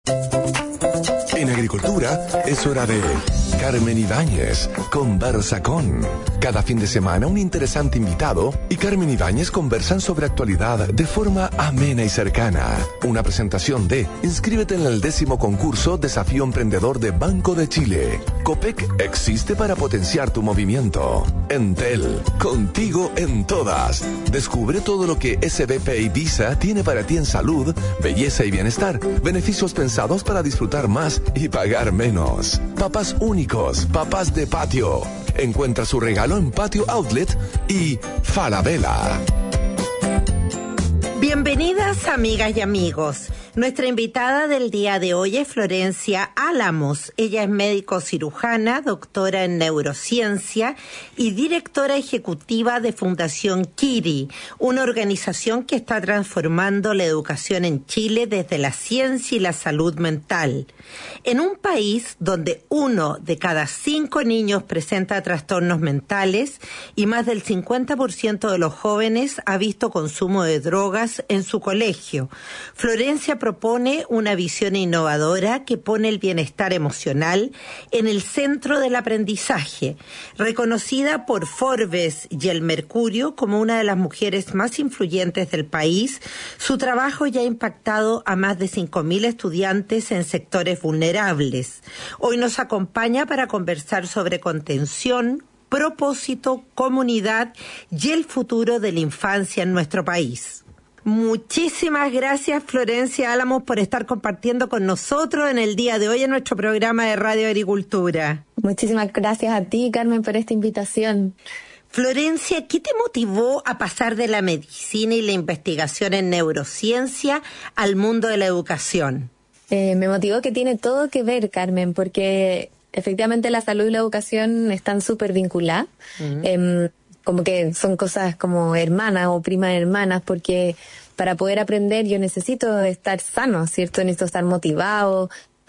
En agricultura es hora de Carmen Ibáñez conversa con. Cada fin de semana un interesante invitado y Carmen Ibáñez conversan sobre actualidad de forma amena y cercana. Una presentación de inscríbete en el 10º concurso Desafío Emprendedor de Banco de Chile. Copec existe para potenciar tu movimiento. Entel, contigo en todas. Descubre todo lo que SBP Ibiza tiene para ti en salud, belleza y bienestar. Beneficios pensados para disfrutar más y pagar menos. Papás únicos, papás de patio. Encuentra su regalo en Patio Outlet y Falabella. Bienvenidas, amigas y amigos. Nuestra invitada del día de hoy es Florencia Álamos. Ella es médico cirujana, doctora en neurociencia y directora ejecutiva de Fundación Kiri, una organización que está transformando la educación en Chile desde la ciencia y la salud mental. En un país donde 1 de cada 5 niños presenta trastornos mentales y más del 50% de los jóvenes ha visto consumo de drogas en su colegio, Florencia propone una visión innovadora que pone el bienestar emocional en el centro del aprendizaje. Reconocida por Forbes y el Mercurio como una de las mujeres más influyentes del país, su trabajo ya ha impactado a más de 5.000 estudiantes en sectores vulnerables. Hoy nos acompaña para conversar sobre contención, propósito, comunidad y el futuro de la infancia en nuestro país. Muchísimas gracias, Florencia Álamos, por estar compartiendo con nosotros en el día de hoy en nuestro programa de Radio Agricultura. Muchísimas gracias a ti, Carmen, por esta invitación. Florencia, ¿qué te motivó a pasar de la medicina y la investigación en neurociencia al mundo de la educación? Me motivó que tiene todo que ver, Carmen, porque efectivamente la salud y la educación están súper vinculadas. Como que son cosas como hermanas o primas hermanas, porque para poder aprender yo necesito estar sano, ¿cierto? Necesito estar motivado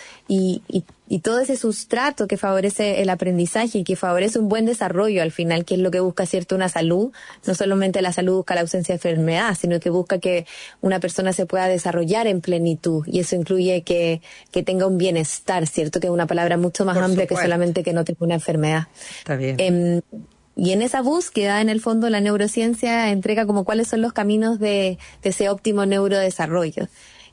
y todo ese sustrato que favorece el aprendizaje y que favorece un buen desarrollo al final, que es lo que busca, ¿cierto? Una salud. No solamente la salud busca la ausencia de enfermedad, sino que busca que una persona se pueda desarrollar en plenitud, y eso incluye que tenga un bienestar, ¿cierto? Que es una palabra mucho más amplia que solamente que no tenga una enfermedad. Está bien. Y en esa búsqueda, en el fondo, la neurociencia entrega como cuáles son los caminos de ese óptimo neurodesarrollo.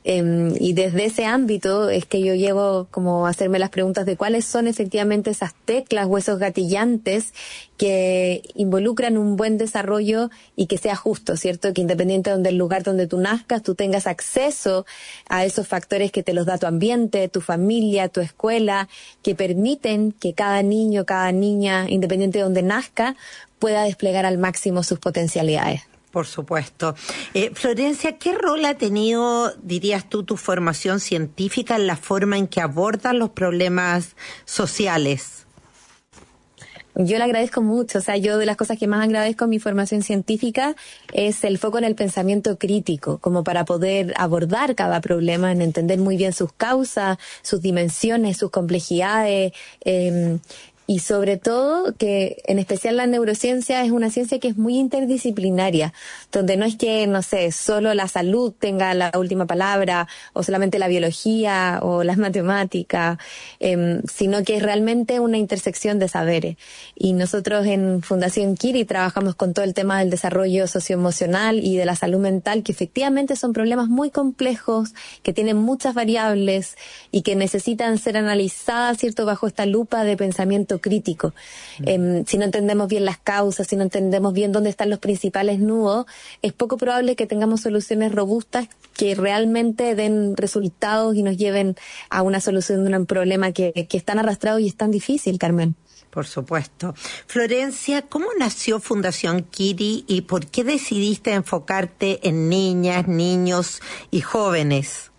Y desde ese ámbito es que yo llego como a hacerme las preguntas de cuáles son efectivamente esas teclas o esos gatillantes que involucran un buen desarrollo y que sea justo, ¿cierto? Que independiente del lugar donde tú nazcas, tú tengas acceso a esos factores que te los da tu ambiente, tu familia, tu escuela, que permiten que cada niño, cada niña, independiente de donde nazca, pueda desplegar al máximo sus potencialidades. Por supuesto. Florencia, ¿qué rol ha tenido, dirías tú, tu formación científica en la forma en que abordan los problemas sociales? Yo le agradezco mucho. O sea, yo de las cosas que más agradezco en mi formación científica es el foco en el pensamiento crítico, como para poder abordar cada problema, en entender muy bien sus causas, sus dimensiones, sus complejidades, y sobre todo que en especial la neurociencia es una ciencia que es muy interdisciplinaria, donde no es que, no sé, solo la salud tenga la última palabra o solamente la biología o las matemáticas, sino que es realmente una intersección de saberes. Y nosotros en Fundación Kiri trabajamos con todo el tema del desarrollo socioemocional y de la salud mental, que efectivamente son problemas muy complejos, que tienen muchas variables y que necesitan ser analizadas, ¿cierto?, bajo esta lupa de pensamiento crítico. Si no entendemos bien las causas, si no entendemos bien dónde están los principales nudos, es poco probable que tengamos soluciones robustas que realmente den resultados y nos lleven a una solución de un problema que es tan arrastrado y es tan difícil, Carmen. Por supuesto. Florencia, ¿cómo nació Fundación Kiri y por qué decidiste enfocarte en niñas, niños y jóvenes?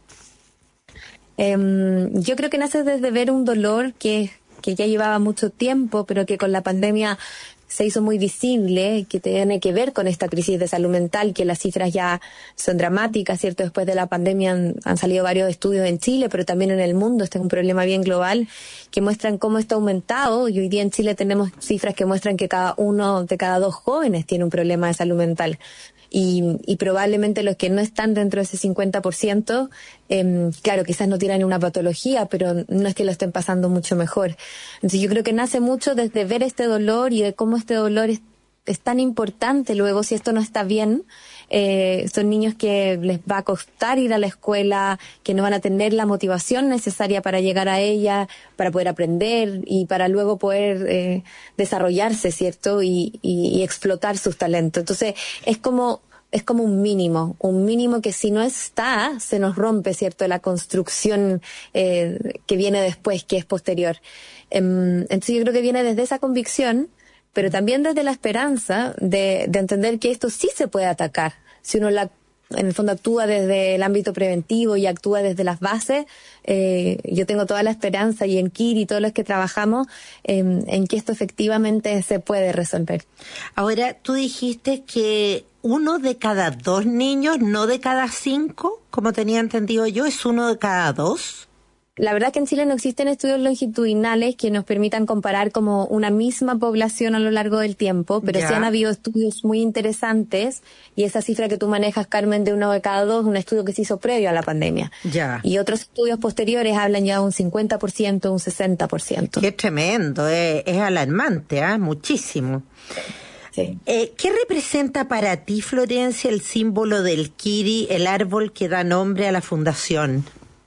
Yo creo que nace desde ver un dolor que ya llevaba mucho tiempo, pero que con la pandemia se hizo muy visible, que tiene que ver con esta crisis de salud mental, que las cifras ya son dramáticas, ¿cierto? Después de la pandemia han salido varios estudios en Chile, pero también en el mundo. Este es un problema bien global, que muestran cómo está aumentado, y hoy día en Chile tenemos cifras que muestran que 1 de cada 2 jóvenes tiene un problema de salud mental. y probablemente los que no están dentro de ese 50%, claro, quizás no tienen una patología, pero no es que lo estén pasando mucho mejor. Entonces yo creo que nace mucho desde ver este dolor y de cómo este dolor es tan importante luego si esto no está bien. Son niños que les va a costar ir a la escuela, que no van a tener la motivación necesaria para llegar a ella, para poder aprender y para luego poder desarrollarse, ¿cierto? Y explotar sus talentos. Entonces, es como un mínimo que si no está, se nos rompe, ¿cierto? La construcción que viene después, que es posterior. Entonces, yo creo que viene desde esa convicción, pero también desde la esperanza de entender que esto sí se puede atacar. Si uno en el fondo actúa desde el ámbito preventivo y actúa desde las bases, yo tengo toda la esperanza, y en Kiri y todos los que trabajamos, en que esto efectivamente se puede resolver. Ahora, tú dijiste que 1 de cada 2 niños, no de cada 5, como tenía entendido yo, es 1 de cada 2. La verdad que en Chile no existen estudios longitudinales que nos permitan comparar como una misma población a lo largo del tiempo, pero sí han habido estudios muy interesantes, y esa cifra que tú manejas, Carmen, de 1 de cada 2, es un estudio que se hizo previo a la pandemia. Y otros estudios posteriores hablan ya de un 50%, un 60%. Qué tremendo, es alarmante, muchísimo. Sí. ¿Qué representa para ti, Florencia, el símbolo del Kiri, el árbol que da nombre a la fundación?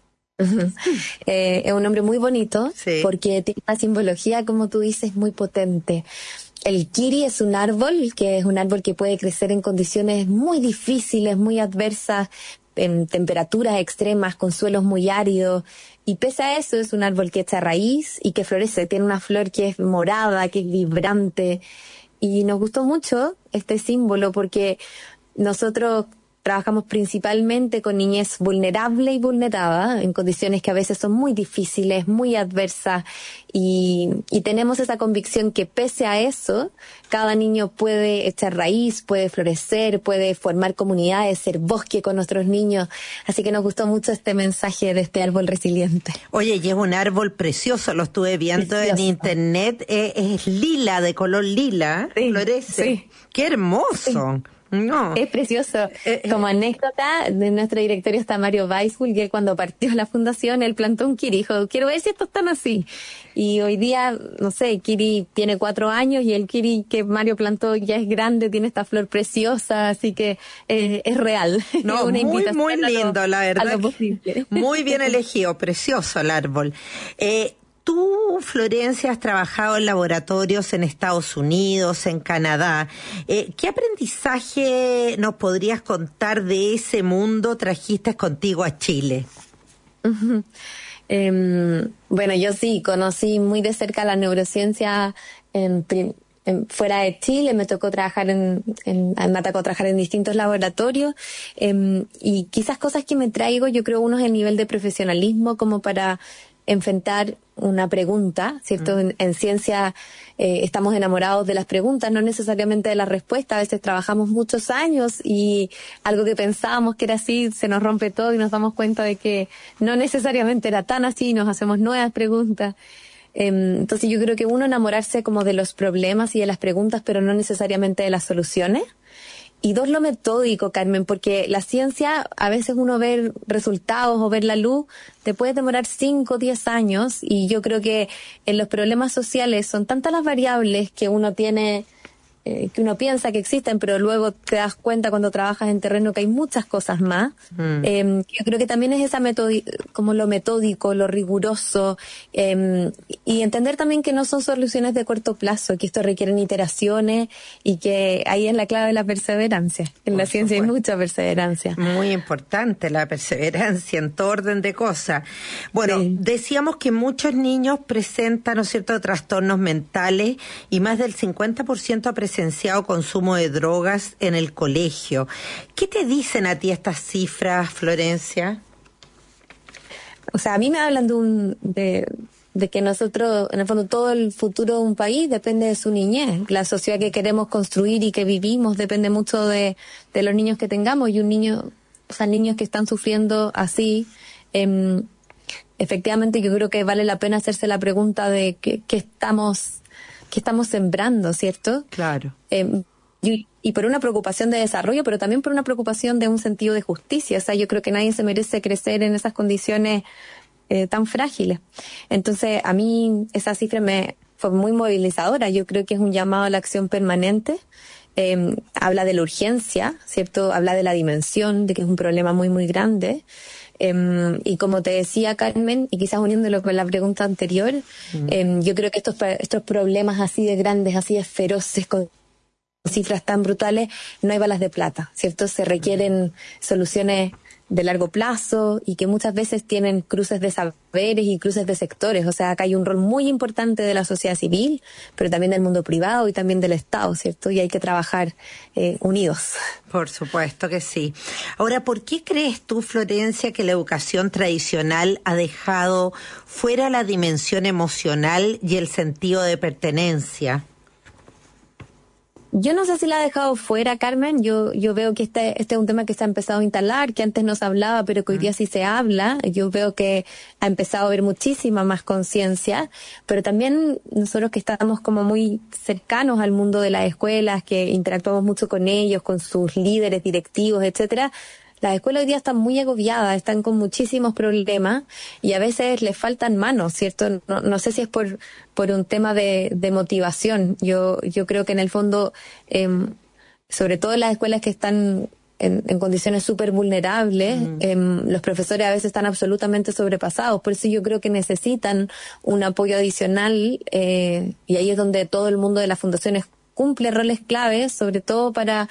Es un nombre muy bonito, sí, porque tiene una simbología, como tú dices, muy potente. El Kiri es un árbol que puede crecer en condiciones muy difíciles, muy adversas, en temperaturas extremas, con suelos muy áridos, y pese a eso es un árbol que echa raíz y que florece. Tiene una flor que es morada, que es vibrante, y nos gustó mucho este símbolo porque nosotros trabajamos principalmente con niñez vulnerable y vulnerada, en condiciones que a veces son muy difíciles, muy adversas, y tenemos esa convicción que pese a eso, cada niño puede echar raíz, puede florecer, puede formar comunidades, ser bosque con nuestros niños. Así que nos gustó mucho este mensaje de este árbol resiliente. Oye, y es un árbol precioso, lo estuve viendo en internet, es lila, de color lila, sí, florece. Sí. ¡Qué hermoso! Sí. No. Es precioso. Como anécdota, de nuestro directorio está Mario Weissbull, que cuando partió la fundación, él plantó un Kiri, dijo, quiero ver si estos están así. Y hoy día, no sé, Kiri tiene 4 años y el Kiri que Mario plantó ya es grande, tiene esta flor preciosa, así que es real. No, es una muy, muy lindo, la verdad. A lo posible. Muy bien elegido, precioso el árbol. Tú, Florencia, has trabajado en laboratorios en Estados Unidos, en Canadá. ¿Qué aprendizaje nos podrías contar de ese mundo trajiste contigo a Chile? Bueno, yo sí conocí muy de cerca la neurociencia fuera de Chile. Me tocó trabajar en distintos laboratorios, y quizás cosas que me traigo, yo creo, uno es el nivel de profesionalismo como para enfrentar una pregunta, ¿cierto? En ciencia estamos enamorados de las preguntas, no necesariamente de la respuesta. A veces trabajamos muchos años y algo que pensábamos que era así se nos rompe todo y nos damos cuenta de que no necesariamente era tan así y nos hacemos nuevas preguntas. Entonces yo creo que uno, enamorarse como de los problemas y de las preguntas, pero no necesariamente de las soluciones. Y 2, lo metódico, Carmen, porque la ciencia, a veces uno ver resultados o ver la luz, te puede demorar 5 o 10 años, y yo creo que en los problemas sociales son tantas las variables que uno tiene, que uno piensa que existen, pero luego te das cuenta cuando trabajas en terreno que hay muchas cosas más. Yo creo que también es esa como lo metódico, lo riguroso, y entender también que no son soluciones de corto plazo, que esto requieren iteraciones, y que ahí es la clave de la perseverancia. En la ciencia hay mucha perseverancia. Muy importante la perseverancia en todo orden de cosas. Bueno, sí, decíamos que muchos niños presentan, ¿no es cierto?, trastornos mentales, y más del 50% ha presenciado consumo de drogas en el colegio. ¿Qué te dicen a ti estas cifras, Florencia? O sea, a mí me hablan de que nosotros, en el fondo, todo el futuro de un país depende de su niñez. La sociedad que queremos construir y que vivimos depende mucho de los niños que tengamos. Y niños que están sufriendo así, efectivamente yo creo que vale la pena hacerse la pregunta de qué estamos sembrando, ¿cierto? Claro. y por una preocupación de desarrollo, pero también por una preocupación de un sentido de justicia. O sea, yo creo que nadie se merece crecer en esas condiciones tan frágiles. Entonces, a mí esa cifra me fue muy movilizadora. Yo creo que es un llamado a la acción permanente. Habla de la urgencia, ¿cierto? Habla de la dimensión, de que es un problema muy, muy grande. Y como te decía, Carmen, y quizás uniéndolo con la pregunta anterior, yo creo que estos problemas así de grandes, así de feroces, con cifras tan brutales, no hay balas de plata, ¿cierto? Se requieren soluciones de largo plazo y que muchas veces tienen cruces de saberes y cruces de sectores. O sea, acá hay un rol muy importante de la sociedad civil, pero también del mundo privado y también del Estado, ¿cierto? Y hay que trabajar unidos. Por supuesto que sí. Ahora, ¿por qué crees tú, Florencia, que la educación tradicional ha dejado fuera la dimensión emocional y el sentido de pertenencia? Yo no sé si la ha dejado fuera, Carmen. Yo veo que este es un tema que se ha empezado a instalar, que antes no se hablaba, pero que hoy día sí se habla. Yo veo que ha empezado a haber muchísima más conciencia, pero también nosotros que estamos como muy cercanos al mundo de las escuelas, que interactuamos mucho con ellos, con sus líderes, directivos, etcétera. Las escuelas hoy día están muy agobiadas, están con muchísimos problemas y a veces les faltan manos, ¿cierto? No sé si es por un tema de motivación. Yo creo que en el fondo, sobre todo en las escuelas que están en condiciones súper vulnerables, los profesores a veces están absolutamente sobrepasados. Por eso yo creo que necesitan un apoyo adicional y ahí es donde todo el mundo de las fundaciones cumple roles claves, sobre todo para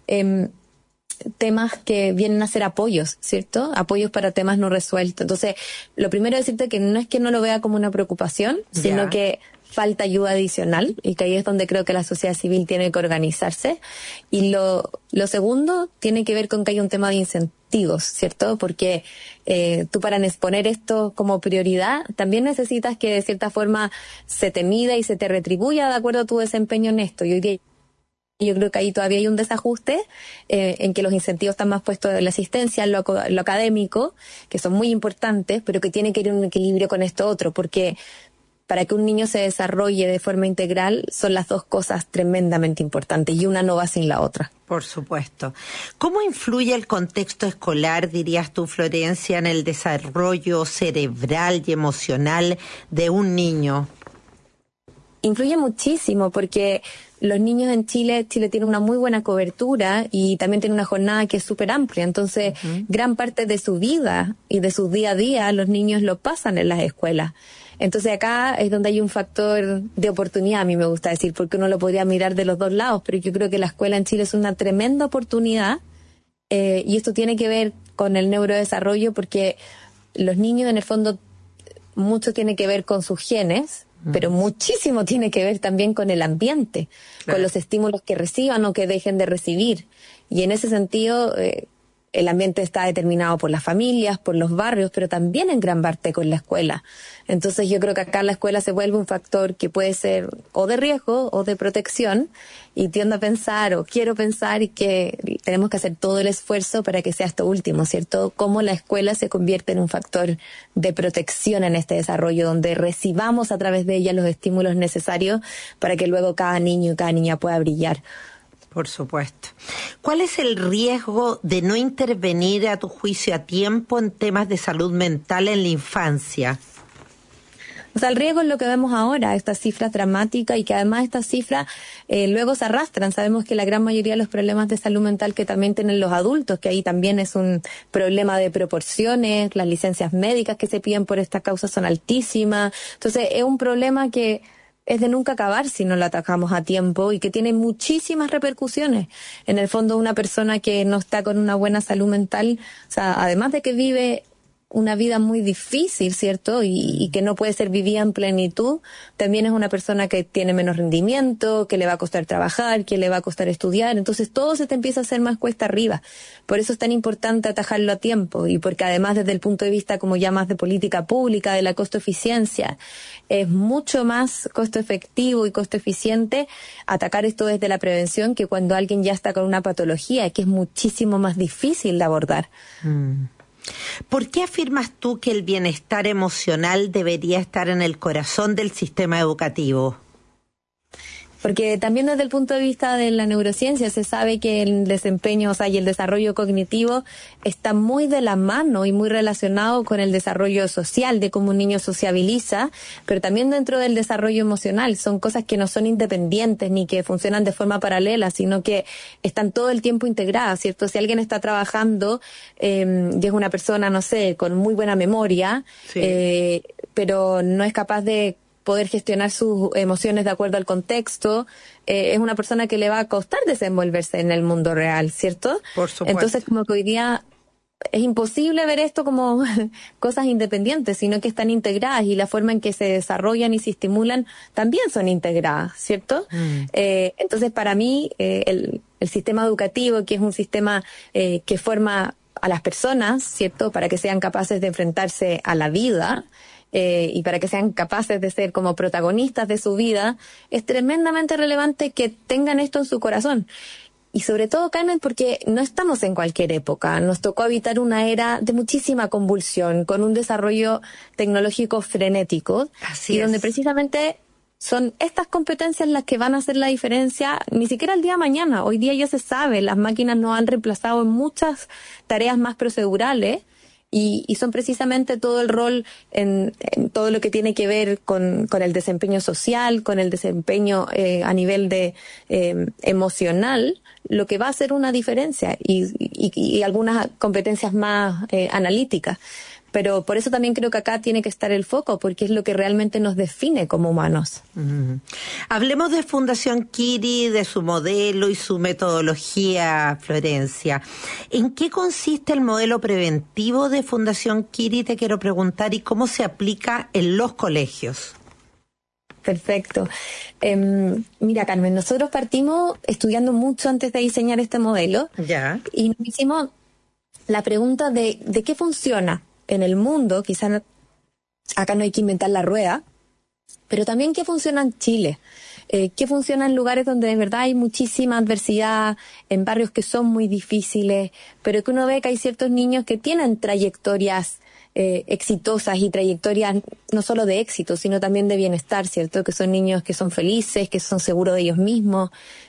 temas que vienen a ser apoyos, ¿cierto? Apoyos para temas no resueltos. Entonces, lo primero es decirte que no lo vea como una preocupación, sino que falta ayuda adicional y que ahí es donde creo que la sociedad civil tiene que organizarse. Y lo segundo tiene que ver con que hay un tema de incentivos, ¿cierto? Porque tú para exponer esto como prioridad también necesitas que de cierta forma se te mida y se te retribuya de acuerdo a tu desempeño en esto. Y hoy día yo creo que ahí todavía hay un desajuste en que los incentivos están más puestos en la asistencia, en lo académico, que son muy importantes, pero que tiene que ir en un equilibrio con esto otro, porque para que un niño se desarrolle de forma integral son las dos cosas tremendamente importantes y una no va sin la otra. Por supuesto. ¿Cómo influye el contexto escolar, dirías tú, Florencia, en el desarrollo cerebral y emocional de un niño? Influye muchísimo porque los niños en Chile tiene una muy buena cobertura y también tiene una jornada que es súper amplia. Entonces, gran parte de su vida y de su día a día los niños lo pasan en las escuelas. Entonces acá es donde hay un factor de oportunidad, a mí me gusta decir, porque uno lo podría mirar de los dos lados, pero yo creo que la escuela en Chile es una tremenda oportunidad y esto tiene que ver con el neurodesarrollo porque los niños en el fondo mucho tiene que ver con sus genes, pero muchísimo tiene que ver también con el ambiente, con los estímulos que reciban o que dejen de recibir. Y en ese sentido, el ambiente está determinado por las familias, por los barrios, pero también en gran parte con la escuela. Entonces yo creo que acá la escuela se vuelve un factor que puede ser o de riesgo o de protección y tiendo a pensar o quiero pensar que tenemos que hacer todo el esfuerzo para que sea esto último, ¿cierto? Cómo la escuela se convierte en un factor de protección en este desarrollo donde recibamos a través de ella los estímulos necesarios para que luego cada niño y cada niña pueda brillar. Por supuesto. ¿Cuál es el riesgo de no intervenir a tu juicio a tiempo en temas de salud mental en la infancia? O sea, el riesgo es lo que vemos ahora, estas cifras dramáticas y que además estas cifras luego se arrastran. Sabemos que la gran mayoría de los problemas de salud mental que también tienen los adultos, que ahí también es un problema de proporciones, las licencias médicas que se piden por esta causa son altísimas. Entonces, es un problema que es de nunca acabar si no lo atacamos a tiempo y que tiene muchísimas repercusiones. En el fondo, una persona que no está con una buena salud mental, o sea, además de que vive una vida muy difícil, ¿cierto? Y que no puede ser vivida en plenitud, también es una persona que tiene menos rendimiento, que le va a costar trabajar, que le va a costar estudiar, entonces todo se te empieza a hacer más cuesta arriba. Por eso es tan importante atajarlo a tiempo y porque además desde el punto de vista como ya más de política pública, de la costo-eficiencia, es mucho más costo efectivo y costo eficiente atacar esto desde la prevención que cuando alguien ya está con una patología, que es muchísimo más difícil de abordar. ¿Por qué afirmas tú que el bienestar emocional debería estar en el corazón del sistema educativo? Porque también desde el punto de vista de la neurociencia se sabe que el desempeño, o sea, y el desarrollo cognitivo está muy de la mano y muy relacionado con el desarrollo social, de cómo un niño sociabiliza, pero también dentro del desarrollo emocional. Son cosas que no son independientes ni que funcionan de forma paralela, sino que están todo el tiempo integradas, ¿cierto? Si alguien está trabajando y es una persona, no sé, con muy buena memoria, sí, pero no es capaz de poder gestionar sus emociones de acuerdo al contexto, es una persona que le va a costar desenvolverse en el mundo real, ¿cierto? Por supuesto. Entonces, como que hoy día es imposible ver esto como cosas independientes, sino que están integradas y la forma en que se desarrollan y se estimulan también son integradas, ¿cierto? Entonces, para mí, el sistema educativo, que es un sistema que forma a las personas, ¿cierto?, para que sean capaces de enfrentarse a la vida, y para que sean capaces de ser como protagonistas de su vida, es tremendamente relevante que tengan esto en su corazón. Y sobre todo, Carmen, porque no estamos en cualquier época. Nos tocó habitar una era de muchísima convulsión, con un desarrollo tecnológico frenético. Así es. Donde precisamente son estas competencias las que van a hacer la diferencia, ni siquiera el día de mañana. Hoy día ya se sabe, las máquinas nos han reemplazado en muchas tareas más procedurales, y son precisamente todo el rol en todo lo que tiene que ver con el desempeño social, con el desempeño a nivel de emocional, lo que va a hacer una diferencia, y algunas competencias más analíticas. Pero por eso también creo que acá tiene que estar el foco, porque es lo que realmente nos define como humanos. Hablemos de Fundación Kiri, de su modelo y su metodología, Florencia. ¿En qué consiste el modelo preventivo de Fundación Kiri? Te quiero preguntar, ¿y cómo se aplica en los colegios? Perfecto. Mira, Carmen, nosotros partimos estudiando mucho antes de diseñar este modelo. Ya. Y nos hicimos la pregunta de qué funciona en el mundo. Quizás acá no hay que inventar la rueda, pero también qué funciona en Chile, qué funciona en lugares donde de verdad hay muchísima adversidad, en barrios que son muy difíciles, pero que uno ve que hay ciertos niños que tienen trayectorias exitosas y trayectorias no solo de éxito, sino también de bienestar, ¿cierto? Que son niños que son felices, que son seguros de ellos mismos.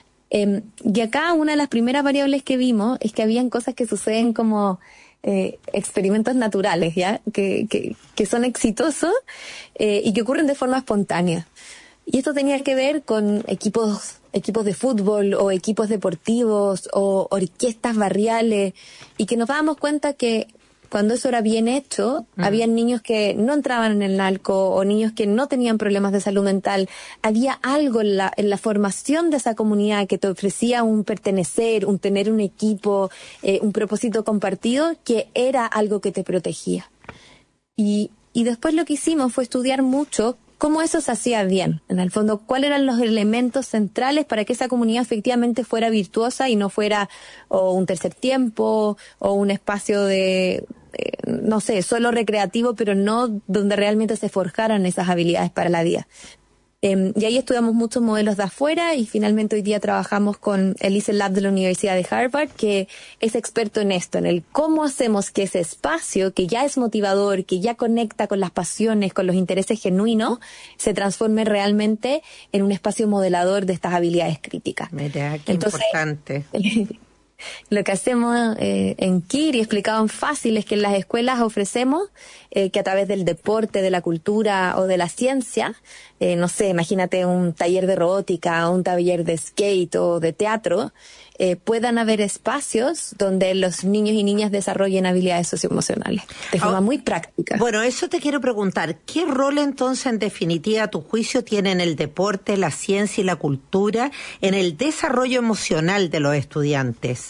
Y acá una de las primeras variables que vimos es que habían cosas que suceden como experimentos naturales, ¿ya? Que son exitosos y que ocurren de forma espontánea. Y esto tenía que ver con equipos de fútbol o equipos deportivos o orquestas barriales, y que nos dábamos cuenta que cuando eso era bien hecho, habían niños que no entraban en el narco o niños que no tenían problemas de salud mental. Había algo en la formación de esa comunidad que te ofrecía un pertenecer, un tener un equipo, un propósito compartido, que era algo que te protegía. Y después lo que hicimos fue estudiar mucho cómo eso se hacía bien. En el fondo, cuáles eran los elementos centrales para que esa comunidad efectivamente fuera virtuosa y no fuera o un tercer tiempo o un espacio de, no sé, solo recreativo, pero no donde realmente se forjaran esas habilidades para la vida. Y ahí estudiamos muchos modelos de afuera, y finalmente hoy día trabajamos con el Easel Lab de la Universidad de Harvard, que es experto en esto, en el cómo hacemos que ese espacio, que ya es motivador, que ya conecta con las pasiones, con los intereses genuinos, se transforme realmente en un espacio modelador de estas habilidades críticas. Mira, qué importante. Lo que hacemos en Kiri, explicado en fácil, es que en las escuelas ofrecemos que a través del deporte, de la cultura o de la ciencia, no sé, imagínate un taller de robótica, un taller de skate o de teatro, puedan haber espacios donde los niños y niñas desarrollen habilidades socioemocionales de forma muy práctica. Bueno, eso te quiero preguntar. ¿Qué rol entonces, en definitiva, a tu juicio, tienen el deporte, la ciencia y la cultura en el desarrollo emocional de los estudiantes?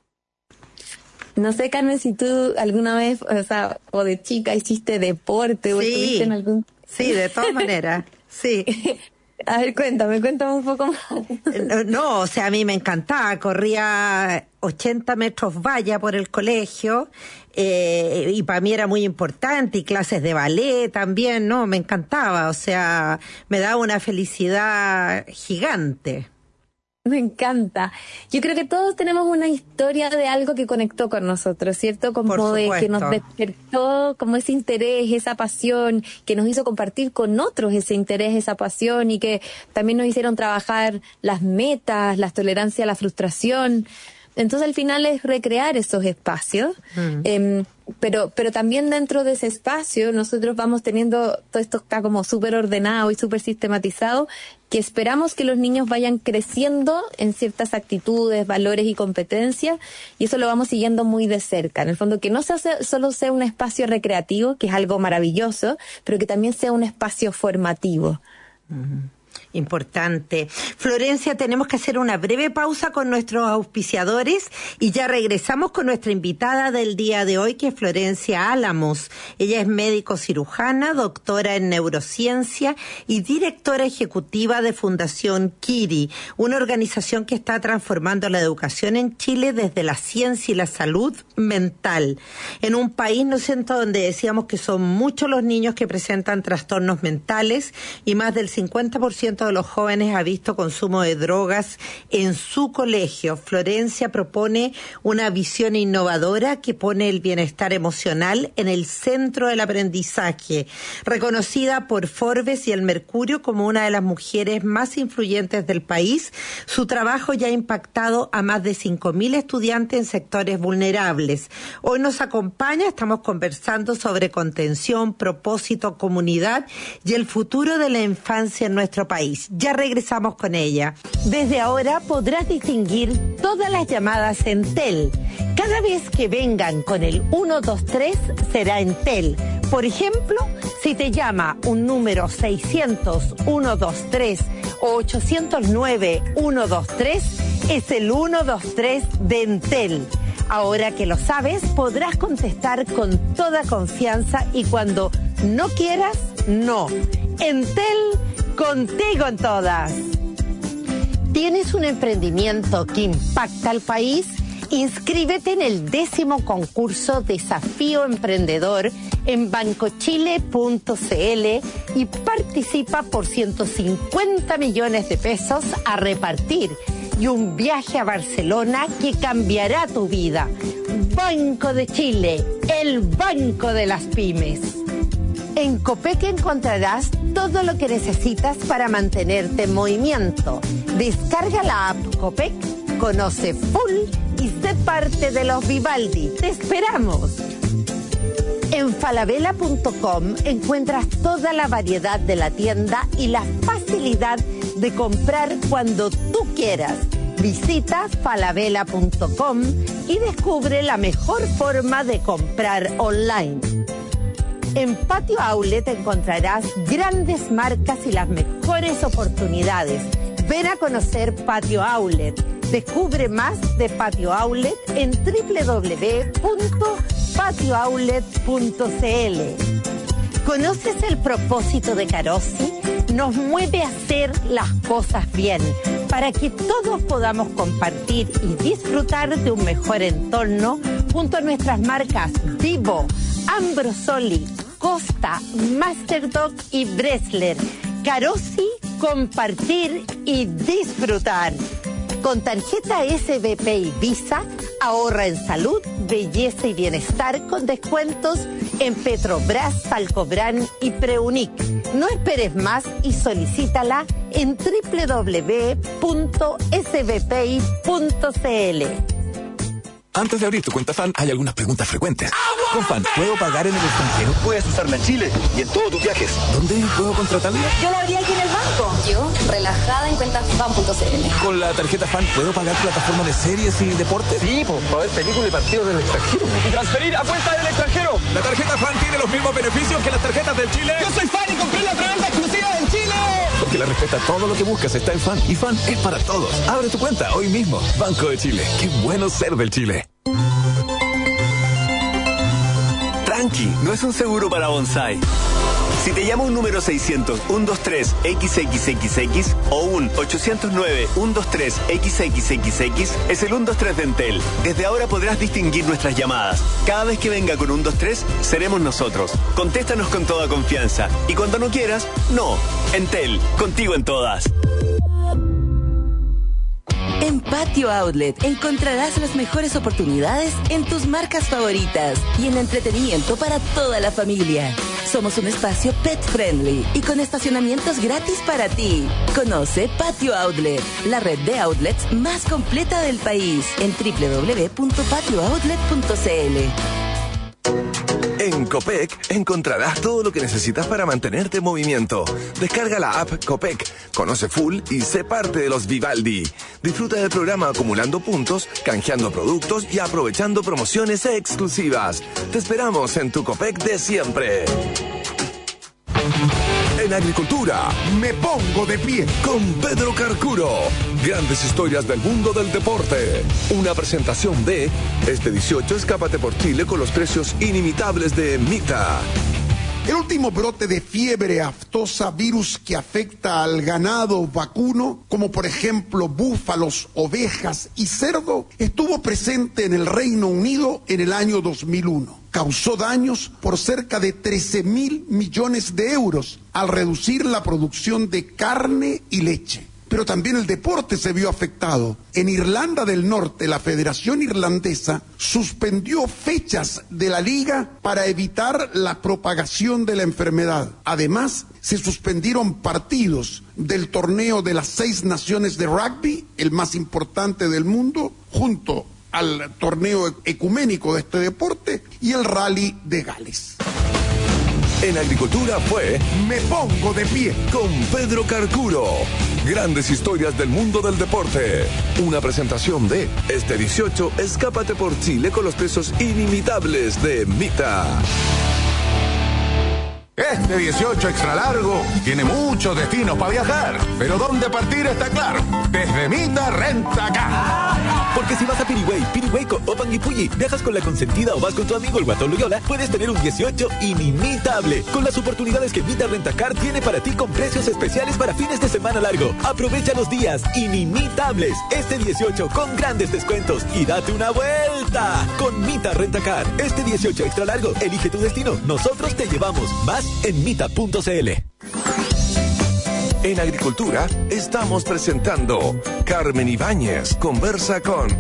No sé, Carmen, si tú alguna vez, o de chica hiciste deporte o estuviste en algún... Sí, de todas maneras, sí. A ver, cuéntame un poco más. No, o sea, a mí me encantaba, corría 80 metros valla por el colegio, y para mí era muy importante, y clases de ballet también, ¿no? Me encantaba, o sea, me daba una felicidad gigante. Me encanta. Yo creo que todos tenemos una historia de algo que conectó con nosotros, ¿cierto? Como de que nos despertó como ese interés, esa pasión, que nos hizo compartir con otros ese interés, esa pasión, y que también nos hicieron trabajar las metas, la tolerancia a la frustración. Entonces al final es recrear esos espacios, pero también dentro de ese espacio nosotros vamos teniendo, todo esto está como súper ordenado y súper sistematizado, que esperamos que los niños vayan creciendo en ciertas actitudes, valores y competencias, y eso lo vamos siguiendo muy de cerca. En el fondo, que no solo sea un espacio recreativo, que es algo maravilloso, pero que también sea un espacio formativo. Importante. Florencia, tenemos que hacer una breve pausa con nuestros auspiciadores y ya regresamos con nuestra invitada del día de hoy, que es Florencia Álamos. Ella es médico cirujana, doctora en neurociencia y directora ejecutiva de Fundación Kiri, una organización que está transformando la educación en Chile desde la ciencia y la salud mental. En un país, ¿no es cierto?, donde decíamos que son muchos los niños que presentan trastornos mentales y más del 50% de los jóvenes ha visto consumo de drogas en su colegio. Florencia propone una visión innovadora que pone el bienestar emocional en el centro del aprendizaje. Reconocida por Forbes y el Mercurio como una de las mujeres más influyentes del país, su trabajo ya ha impactado a más de 5.000 estudiantes en sectores vulnerables. Hoy nos acompaña, estamos conversando sobre contención, propósito, comunidad y el futuro de la infancia en nuestro país. Ya regresamos con ella. Desde ahora podrás distinguir todas las llamadas Entel. Cada vez que vengan con el 123 será Entel. Por ejemplo, si te llama un número 600-123 o 809-123, es el 123 de Entel. Ahora que lo sabes, podrás contestar con toda confianza y cuando no quieras, no. Entel, contigo en todas. ¿Tienes un emprendimiento que impacta al país? Inscríbete en el 10º concurso Desafío Emprendedor en bancochile.cl y participa por 150 millones de pesos a repartir y un viaje a Barcelona que cambiará tu vida. Banco de Chile, el banco de las pymes. En Copec encontrarás todo lo que necesitas para mantenerte en movimiento. Descarga la app Copec, conoce Full y sé parte de los Vivaldi. ¡Te esperamos! En falabella.com encuentras toda la variedad de la tienda y la facilidad de comprar cuando tú quieras. Visita falabella.com y descubre la mejor forma de comprar online. En Patio Outlet encontrarás grandes marcas y las mejores oportunidades. Ven a conocer Patio Outlet. Descubre más de Patio Outlet en www.patiooutlet.cl. ¿Conoces el propósito de Carosi? Nos mueve a hacer las cosas bien, para que todos podamos compartir y disfrutar de un mejor entorno junto a nuestras marcas Vivo, Ambrosoli, Costa, Masterdog y Bresler. Carosi, compartir y disfrutar. Con tarjeta SBP y Visa, ahorra en salud, belleza y bienestar con descuentos en Petrobras, Salcobran y Preunic. No esperes más y solicítala en www.sbpi.cl. Antes de abrir tu cuenta FAN, hay algunas preguntas frecuentes. Con FAN, ¿puedo pagar en el extranjero? Puedes usarla en Chile y en todos tus viajes. ¿Dónde puedo contratarla? Yo la abría aquí en el banco. Yo, relajada en cuentasfan.cl. Con la tarjeta FAN, ¿puedo pagar plataformas de series y deportes? Sí, para ver películas y partidos del extranjero. Y transferir a cuenta del extranjero. La tarjeta FAN tiene los mismos beneficios que las tarjetas del Chile. Yo soy fan y compré la preventa exclusiva del Chile. Porque la respuesta a todo lo que buscas está en FAN. Y FAN es para todos. Abre tu cuenta hoy mismo. Banco de Chile. Qué bueno ser del Chile. Tranqui, no es un seguro para bonsai. Si te llama un número 600-123-XXXX o un 809-123-XXXX, es el 123 de Entel. Desde ahora podrás distinguir nuestras llamadas. Cada vez que venga con 123, seremos nosotros. Contéstanos con toda confianza. Y cuando no quieras, no. Entel, contigo en todas. En Patio Outlet encontrarás las mejores oportunidades en tus marcas favoritas y en entretenimiento para toda la familia. Somos un espacio pet friendly y con estacionamientos gratis para ti. Conoce Patio Outlet, la red de outlets más completa del país, en www.patiooutlet.cl. En Copec encontrarás todo lo que necesitas para mantenerte en movimiento. Descarga la app Copec, conoce full y sé parte de los Vivaldi. Disfruta del programa acumulando puntos, canjeando productos y aprovechando promociones exclusivas. Te esperamos en tu Copec de siempre. En agricultura, me pongo de pie con Pedro Carcuro. Grandes historias del mundo del deporte. Una presentación de este 18 escápate por Chile con los precios inimitables de Mita. El último brote de fiebre aftosa, virus que afecta al ganado vacuno, como por ejemplo búfalos, ovejas y cerdo, estuvo presente en el Reino Unido en el año 2001. Causó daños por cerca de 13.000 millones de euros al reducir la producción de carne y leche. Pero también el deporte se vio afectado. En Irlanda del Norte, la Federación Irlandesa suspendió fechas de la liga para evitar la propagación de la enfermedad. Además, se suspendieron partidos del torneo de las 6 naciones de rugby, el más importante del mundo, junto al torneo ecuménico de este deporte y el Rally de Gales. En agricultura fue Me Pongo de Pie con Pedro Carcuro. Grandes historias del mundo del deporte. Una presentación de este 18 escápate por Chile con los precios inimitables de Mita. Este 18 extra largo tiene muchos destinos para viajar, pero dónde partir está claro, desde Mita Rentacar. Porque si vas a Pirihuey, Pirihueco o Panguipulli, viajas con la consentida o vas con tu amigo el Guatón Loyola, puedes tener un 18 inimitable, con las oportunidades que Mita Rentacar tiene para ti con precios especiales para fines de semana largo. Aprovecha los días inimitables, este 18 con grandes descuentos y date una vuelta con Mita Rentacar. Este 18 extra largo, elige tu destino, nosotros te llevamos. Más en mita.cl. En agricultura estamos presentando Carmen Ibáñez conversa con.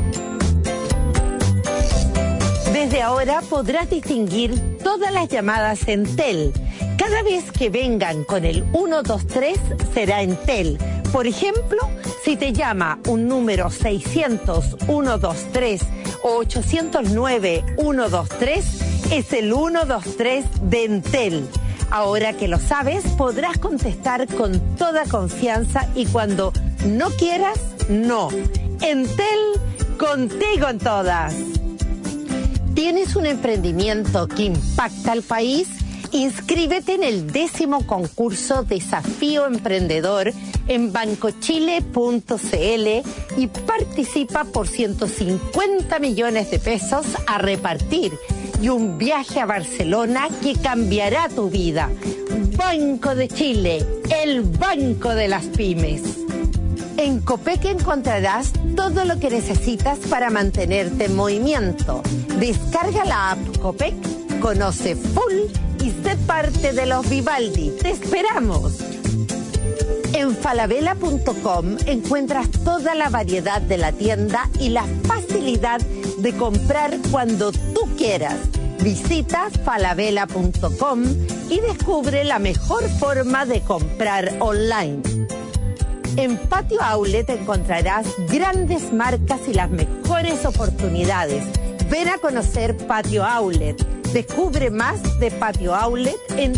Desde ahora podrás distinguir todas las llamadas Entel. Cada vez que vengan con el 123 será Entel. Por ejemplo, si te llama un número 600-123 o 809-123, es el 123 de Entel. Ahora que lo sabes, podrás contestar con toda confianza y cuando no quieras, no. Entel, contigo en todas. ¿Tienes un emprendimiento que impacta al país? Inscríbete en el 10º concurso Desafío Emprendedor en bancochile.cl y participa por 150 millones de pesos a repartir y un viaje a Barcelona que cambiará tu vida. Banco de Chile, el banco de las pymes. En Copec encontrarás todo lo que necesitas para mantenerte en movimiento. Descarga la app Copec, conoce full y sé parte de los Vivaldi. ¡Te esperamos! En falabella.com encuentras toda la variedad de la tienda y la facilidad de comprar cuando tú quieras. Visita falabella.com y descubre la mejor forma de comprar online. En Patio Outlet encontrarás grandes marcas y las mejores oportunidades. Ven a conocer Patio Outlet. Descubre más de Patio Outlet en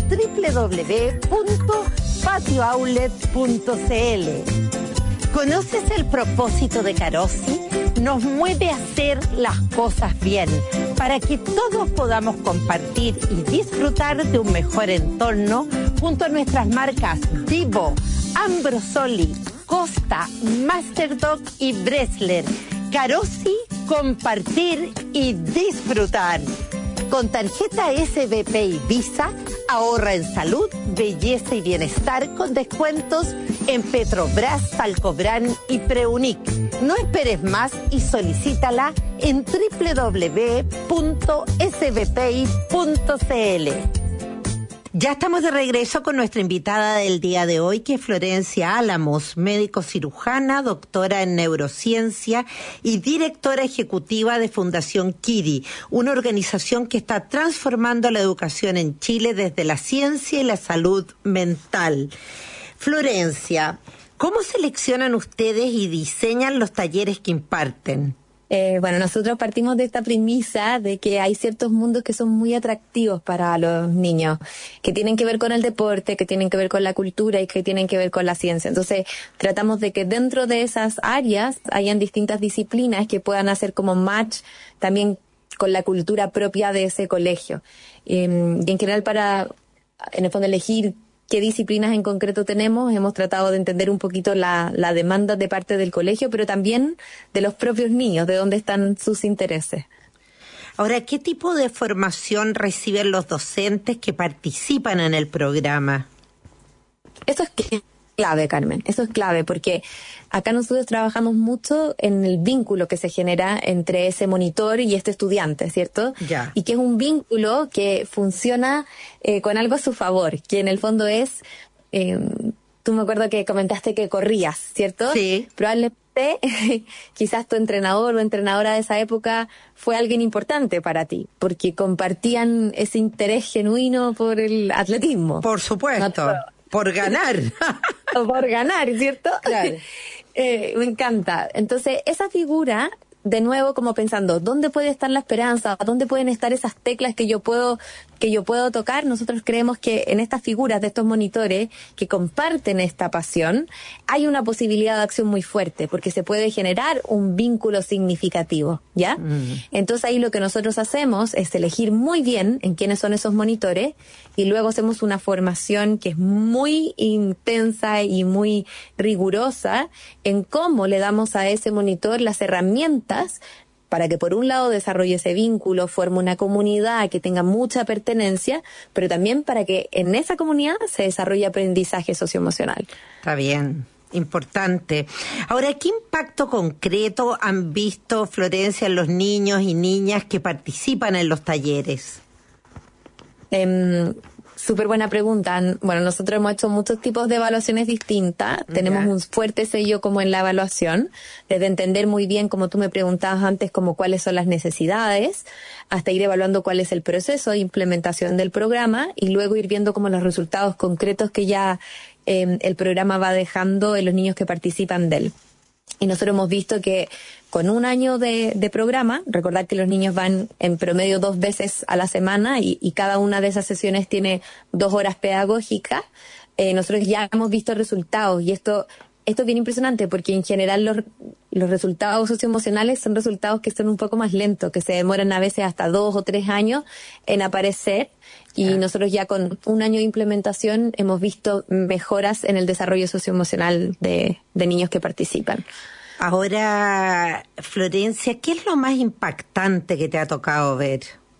www.patiooutlet.cl. ¿Conoces el propósito de Carosi? Nos mueve a hacer las cosas bien, para que todos podamos compartir y disfrutar de un mejor entorno junto a nuestras marcas Vivo, Ambrosoli, Costa, Masterdog y Bresler. Carosi, compartir y disfrutar. Con tarjeta SBP y Visa, ahorra en salud, belleza y bienestar con descuentos en Petrobras, Salcobrán y Preunic. No esperes más y solicítala en www.sbpi.cl. Ya estamos de regreso con nuestra invitada del día de hoy, que es Florencia Álamos, médico cirujana, doctora en neurociencia y directora ejecutiva de Fundación Kiri, una organización que está transformando la educación en Chile desde la ciencia y la salud mental. Florencia, ¿cómo seleccionan ustedes y diseñan los talleres que imparten? Bueno, nosotros partimos de esta premisa de que hay ciertos mundos que son muy atractivos para los niños, que tienen que ver con el deporte, que tienen que ver con la cultura y que tienen que ver con la ciencia. Entonces, tratamos de que dentro de esas áreas hayan distintas disciplinas que puedan hacer como match también con la cultura propia de ese colegio. Y en general, para, en el fondo, elegir qué disciplinas en concreto tenemos, hemos tratado de entender un poquito la demanda de parte del colegio, pero también de los propios niños, de dónde están sus intereses. Ahora, ¿qué tipo de formación reciben los docentes que participan en el programa? Eso es clave, Carmen, eso es clave, porque acá nosotros trabajamos mucho en el vínculo que se genera entre ese monitor y este estudiante, ¿cierto? Ya. Y que es un vínculo que funciona con algo a su favor, que en el fondo es, tú me acuerdo que comentaste que corrías, ¿cierto? Sí. Probablemente quizás tu entrenador o entrenadora de esa época fue alguien importante para ti, porque compartían ese interés genuino por el atletismo. Por supuesto. ¿No? Por ganar. Por ganar, ¿cierto? Claro. Me encanta. Entonces, esa figura, de nuevo, como pensando, ¿dónde puede estar la esperanza? ¿Dónde pueden estar esas teclas que yo puedo tocar? Nosotros creemos que en estas figuras de estos monitores que comparten esta pasión, hay una posibilidad de acción muy fuerte, porque se puede generar un vínculo significativo, ¿ya? Entonces ahí lo que nosotros hacemos es elegir muy bien en quiénes son esos monitores y luego hacemos una formación que es muy intensa y muy rigurosa en cómo le damos a ese monitor las herramientas para que por un lado desarrolle ese vínculo, forme una comunidad que tenga mucha pertenencia, pero también para que en esa comunidad se desarrolle aprendizaje socioemocional. Está bien, importante. Ahora, ¿qué impacto concreto han visto, Florencia, en los niños y niñas que participan en los talleres? Súper buena pregunta. Bueno, nosotros hemos hecho muchos tipos de evaluaciones distintas. Tenemos un fuerte sello como en la evaluación, desde entender muy bien, como tú me preguntabas antes, como cuáles son las necesidades, hasta ir evaluando cuál es el proceso de implementación del programa y luego ir viendo como los resultados concretos que ya el programa va dejando en los niños que participan de él. Y nosotros hemos visto que con un año de programa, recordar que los niños van en promedio 2 veces a la semana y cada una de esas sesiones tiene 2 horas pedagógicas, nosotros ya hemos visto resultados y esto es bien impresionante porque en general los resultados socioemocionales son resultados que son un poco más lentos, que se demoran a veces hasta 2 o 3 años en aparecer y nosotros ya con un año de implementación hemos visto mejoras en el desarrollo socioemocional de niños que participan. Ahora, Florencia, ¿qué es lo más impactante que te ha tocado ver?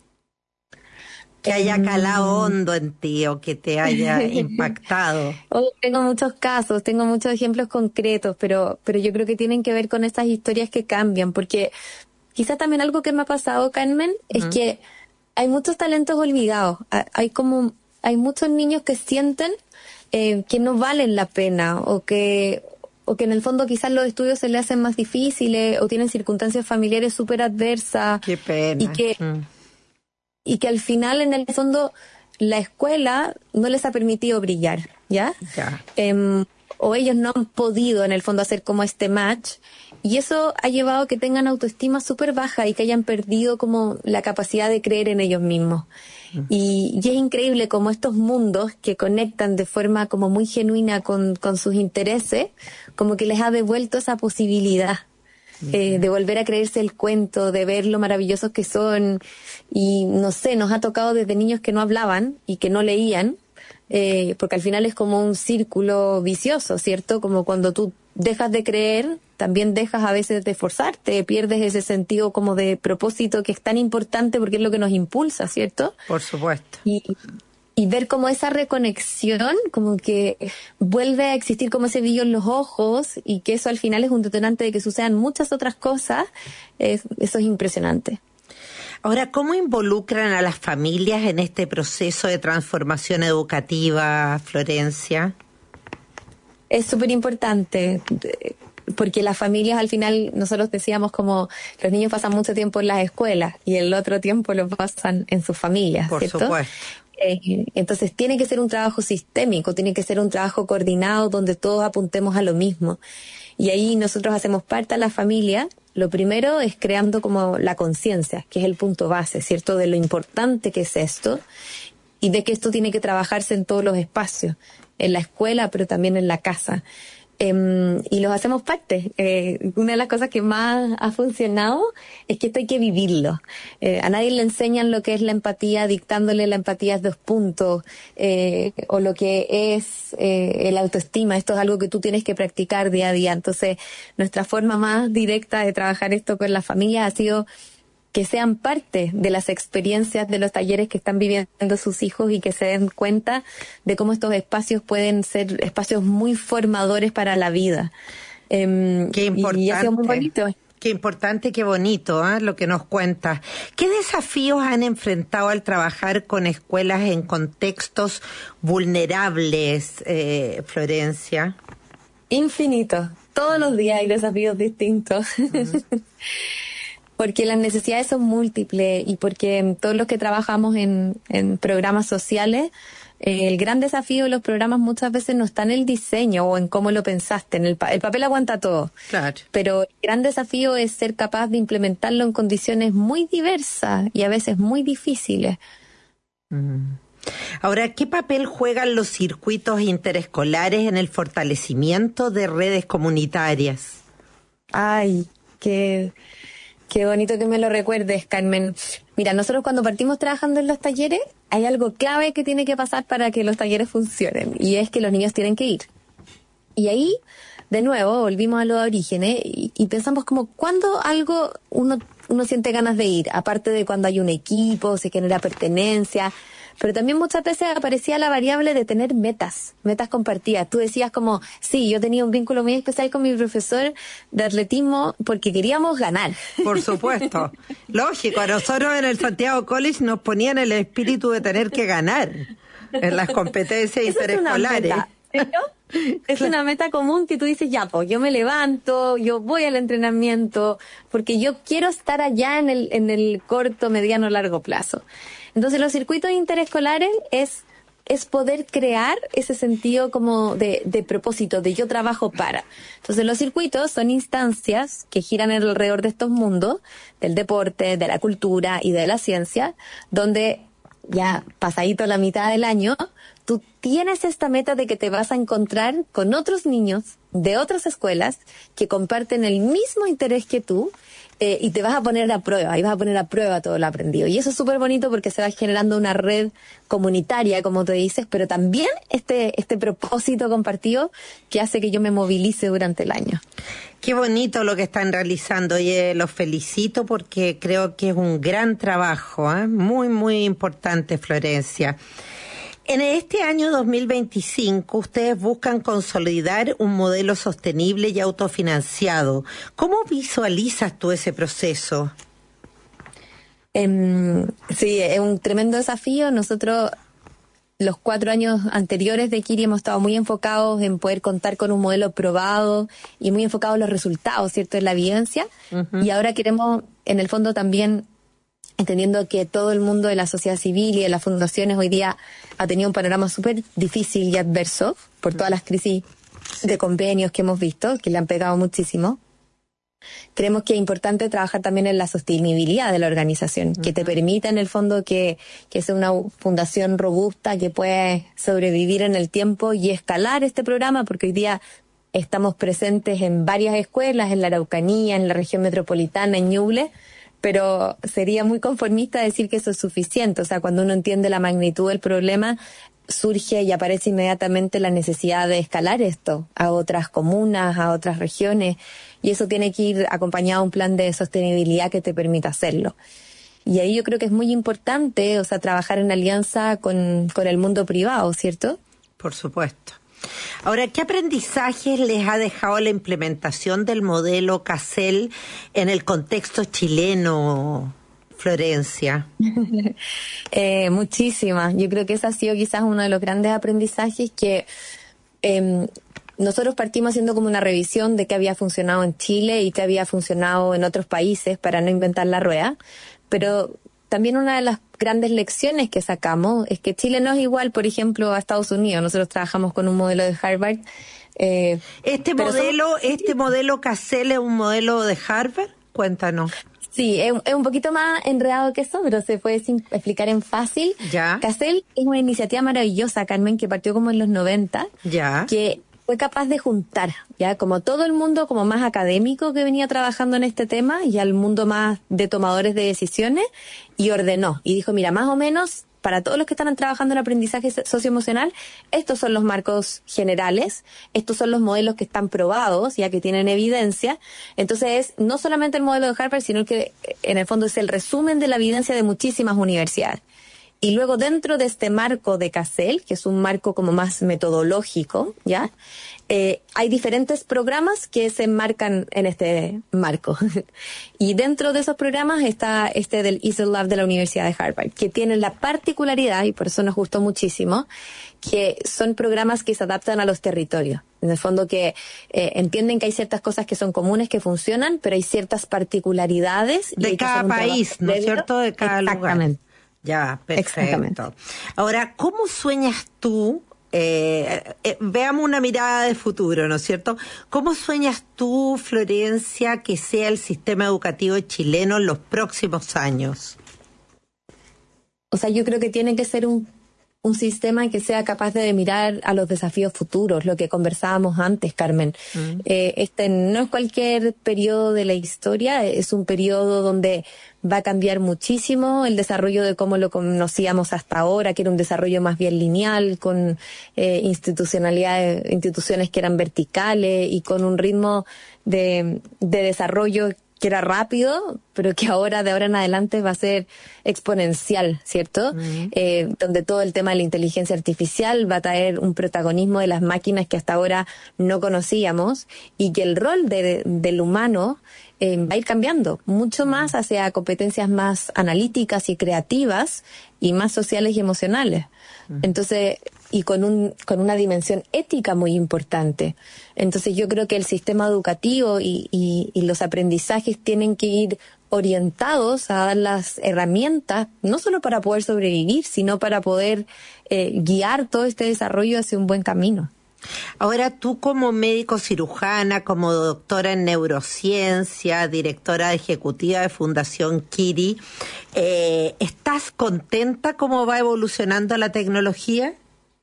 Que haya calado hondo en ti o que te haya impactado. Tengo muchos casos, tengo muchos ejemplos concretos, pero yo creo que tienen que ver con estas historias que cambian, porque quizás también algo que me ha pasado, Carmen, es que hay muchos talentos olvidados. Hay muchos niños que sienten que no valen la pena o que en el fondo quizás los estudios se les hacen más difíciles o tienen circunstancias familiares súper adversas. Qué pena. Y que al final, en el fondo, la escuela no les ha permitido brillar, ¿ya? O ellos no han podido, en el fondo, hacer como este match. Y eso ha llevado a que tengan autoestima súper baja y que hayan perdido como la capacidad de creer en ellos mismos. Y es increíble como estos mundos que conectan de forma como muy genuina con sus intereses, como que les ha devuelto esa posibilidad de volver a creerse el cuento, de ver lo maravillosos que son. Y no sé, nos ha tocado desde niños que no hablaban y que no leían, porque al final es como un círculo vicioso, ¿cierto? Como cuando tú dejas de creer, también dejas a veces de esforzarte, pierdes ese sentido como de propósito que es tan importante porque es lo que nos impulsa, ¿cierto? Por supuesto. Y ver como esa reconexión, como que vuelve a existir como ese brillo en los ojos y que eso al final es un detonante de que sucedan muchas otras cosas, eso es impresionante. Ahora, ¿cómo involucran a las familias en este proceso de transformación educativa, Florencia? Es súper importante, porque las familias al final, nosotros decíamos como los niños pasan mucho tiempo en las escuelas y el otro tiempo lo pasan en sus familias, Por ¿cierto? supuesto. Entonces tiene que ser un trabajo sistémico, tiene que ser un trabajo coordinado donde todos apuntemos a lo mismo. Y ahí nosotros hacemos parte a la familia. Lo primero es creando como la conciencia, que es el punto base, ¿cierto? De lo importante que es esto y de que esto tiene que trabajarse en todos los espacios, en la escuela, pero también en la casa. Y los hacemos parte. Una de las cosas que más ha funcionado es que esto hay que vivirlo. A nadie le enseñan lo que es la empatía, dictándole la empatía 2 puntos, o lo que es el autoestima. Esto es algo que tú tienes que practicar día a día. Entonces, nuestra forma más directa de trabajar esto con las familias ha sido que sean parte de las experiencias de los talleres que están viviendo sus hijos y que se den cuenta de cómo estos espacios pueden ser espacios muy formadores para la vida. Qué importante. Y ha sido muy bonito. Qué importante, qué bonito, lo que nos cuentas. ¿Qué desafíos han enfrentado al trabajar con escuelas en contextos vulnerables, Florencia? Infinitos. Todos los días hay desafíos distintos. Porque las necesidades son múltiples y porque todos los que trabajamos en programas sociales, el gran desafío de los programas muchas veces no está en el diseño o en cómo lo pensaste. El papel aguanta todo. Claro. Pero el gran desafío es ser capaz de implementarlo en condiciones muy diversas y a veces muy difíciles. Ahora, ¿qué papel juegan los circuitos interescolares en el fortalecimiento de redes comunitarias? Ay, qué bonito que me lo recuerdes, Carmen. Mira, nosotros cuando partimos trabajando en los talleres, hay algo clave que tiene que pasar para que los talleres funcionen, y es que los niños tienen que ir. Y ahí, de nuevo, volvimos a los orígenes y pensamos como, ¿cuándo algo uno siente ganas de ir? Aparte de cuando hay un equipo, se genera pertenencia, pero también muchas veces aparecía la variable de tener metas compartidas. Tú decías como, sí, yo tenía un vínculo muy especial con mi profesor de atletismo porque queríamos ganar. Por supuesto. Lógico, a nosotros en el Santiago College nos ponían el espíritu de tener que ganar en las competencias interescolares. Es una meta común que tú dices, ya, pues yo me levanto, yo voy al entrenamiento, porque yo quiero estar allá en el corto, mediano, largo plazo. Entonces los circuitos interescolares es poder crear ese sentido como de propósito, de yo trabajo para. Entonces los circuitos son instancias que giran alrededor de estos mundos, del deporte, de la cultura y de la ciencia, donde ya pasadito la mitad del año, tú tienes esta meta de que te vas a encontrar con otros niños de otras escuelas que comparten el mismo interés que tú, y te vas a poner a prueba, y vas a poner a prueba todo lo aprendido. Y eso es súper bonito porque se va generando una red comunitaria, como te dices, pero también este propósito compartido que hace que yo me movilice durante el año. Qué bonito lo que están realizando y los felicito porque creo que es un gran trabajo, muy, muy importante, Florencia. En este año 2025, ustedes buscan consolidar un modelo sostenible y autofinanciado. ¿Cómo visualizas tú ese proceso? Sí, es un tremendo desafío. Nosotros, los 4 años anteriores de Kiri, hemos estado muy enfocados en poder contar con un modelo probado y muy enfocados en los resultados, ¿cierto?, en la evidencia. Y ahora queremos, en el fondo, también, entendiendo que todo el mundo de la sociedad civil y de las fundaciones hoy día ha tenido un panorama súper difícil y adverso por todas las crisis de convenios que hemos visto, que le han pegado muchísimo. Creemos que es importante trabajar también en la sostenibilidad de la organización, que te permita en el fondo que sea una fundación robusta, que pueda sobrevivir en el tiempo y escalar este programa, porque hoy día estamos presentes en varias escuelas, en la Araucanía, en la región metropolitana, en Ñuble, pero sería muy conformista decir que eso es suficiente. O sea, cuando uno entiende la magnitud del problema, surge y aparece inmediatamente la necesidad de escalar esto a otras comunas, a otras regiones, y eso tiene que ir acompañado de un plan de sostenibilidad que te permita hacerlo. Y ahí yo creo que es muy importante, o sea, trabajar en alianza con el mundo privado, ¿cierto? Por supuesto. Ahora, ¿qué aprendizajes les ha dejado la implementación del modelo CASEL en el contexto chileno, Florencia? Muchísimas. Yo creo que ese ha sido quizás uno de los grandes aprendizajes que nosotros partimos haciendo como una revisión de qué había funcionado en Chile y qué había funcionado en otros países para no inventar la rueda, pero también una de las grandes lecciones que sacamos es que Chile no es igual, por ejemplo, a Estados Unidos. Nosotros trabajamos con un modelo de Harvard. ¿Este modelo CASEL es un modelo de Harvard? Cuéntanos. Sí, es un poquito más enredado que eso, pero se puede explicar en fácil. Ya. CASEL es una iniciativa maravillosa, Carmen, que partió como en los 90. Ya. Que fue capaz de juntar, ya, como todo el mundo como más académico que venía trabajando en este tema y al mundo más de tomadores de decisiones, y ordenó y dijo, mira, más o menos para todos los que están trabajando en aprendizaje socioemocional, estos son los marcos generales, estos son los modelos que están probados, ya que tienen evidencia. Entonces es no solamente el modelo de Harvard, sino que en el fondo es el resumen de la evidencia de muchísimas universidades. Y luego dentro de este marco de CASEL, que es un marco como más metodológico, ¿ya? Hay diferentes programas que se enmarcan en este marco. Y dentro de esos programas está este del Easy Love de la Universidad de Harvard, que tiene la particularidad, y por eso nos gustó muchísimo, que son programas que se adaptan a los territorios. En el fondo que entienden que hay ciertas cosas que son comunes, que funcionan, pero hay ciertas particularidades. De cada país, ¿no es cierto? De cada lugar. Exactamente. Ya, perfecto. Ahora, ¿cómo sueñas tú? Veamos una mirada de futuro, ¿no es cierto? ¿Cómo sueñas tú, Florencia, que sea el sistema educativo chileno en los próximos años? O sea, yo creo que tiene que ser un sistema que sea capaz de mirar a los desafíos futuros, lo que conversábamos antes, Carmen. Este no es cualquier periodo de la historia, es un periodo donde va a cambiar muchísimo el desarrollo de cómo lo conocíamos hasta ahora, que era un desarrollo más bien lineal, con instituciones que eran verticales y con un ritmo de desarrollo que era rápido, pero que ahora, de ahora en adelante, va a ser exponencial, ¿cierto? Donde todo el tema de la inteligencia artificial va a traer un protagonismo de las máquinas que hasta ahora no conocíamos, y que el rol del humano va a ir cambiando mucho más hacia competencias más analíticas y creativas y más sociales y emocionales. Entonces, y con una dimensión ética muy importante. Entonces yo creo que el sistema educativo y los aprendizajes tienen que ir orientados a dar las herramientas, no solo para poder sobrevivir, sino para poder guiar todo este desarrollo hacia un buen camino. Ahora, tú como médico cirujana, como doctora en neurociencia, directora ejecutiva de Fundación Kiri, ¿estás contenta cómo va evolucionando la tecnología?